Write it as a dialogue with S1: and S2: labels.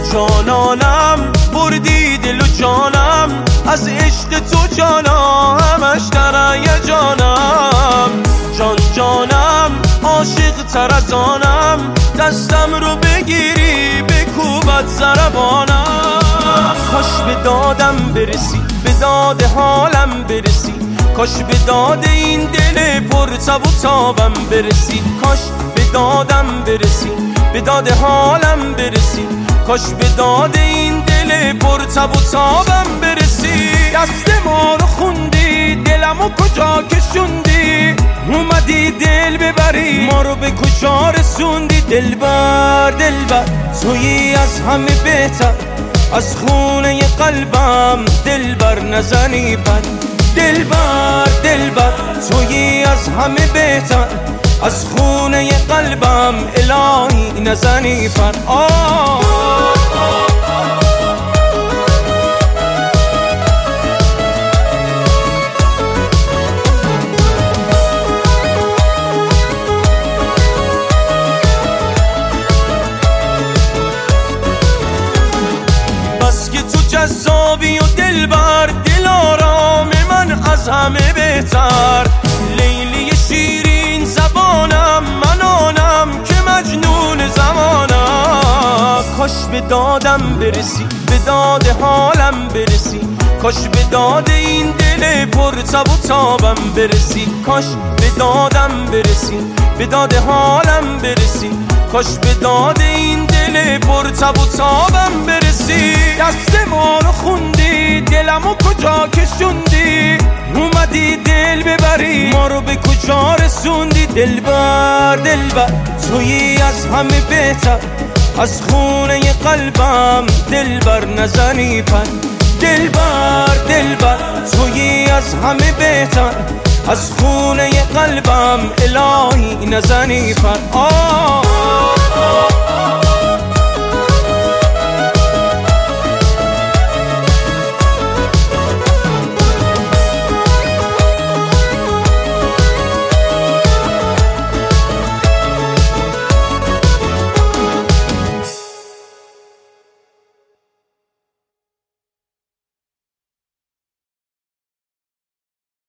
S1: جانانم بردی دل و جانم، از عشق تو جانا همش در جانم. جان جانم عاشق تر از آنم، دستم رو بگیری بکوبت ضربانم. کاش به دادم برسی، به داد حالم برسی، کاش به داد این دل پر تب و تابم برسی. کاش به دادم برسی، به داد حالم برسی، کاش به داد این دل پر تب و تابم برسی. دست ما رو خوندی، دلمو کجا کشوندی، اومدی دل ببری ما رو به کجا رسوندی. دلبر دلبر تویی از همه بهتر، از خونه قلبم دلبر نزنی پر. دلبر دلبر تویی از همه بهتر، از خونه قلبم الهی نزنی پر. بس که تو جذابی و دلبر، دل آرام من از همه بهتر. لیلی شیرین زبانم، من آنم که مجنون زمانم. کاش به دادم برسی، به داد حالم برسی، کاش به داد این دل پر تب و تابم برسی. کاش به دادم برسی، به داد حالم برسی، کاش به داد این دل پر تب و تابم برسی. دست ما رو خوندی، دلمو کجا کشوندی، اومدی دل ببری ما رو به کجا رسوندی. دلبر دلبر تویی از همه بهتر، از خونه قلبم دلبر نزنی پر. دلبر دلبر تویی از همه بهتر، از خونه قلبم الهی نزنی پر.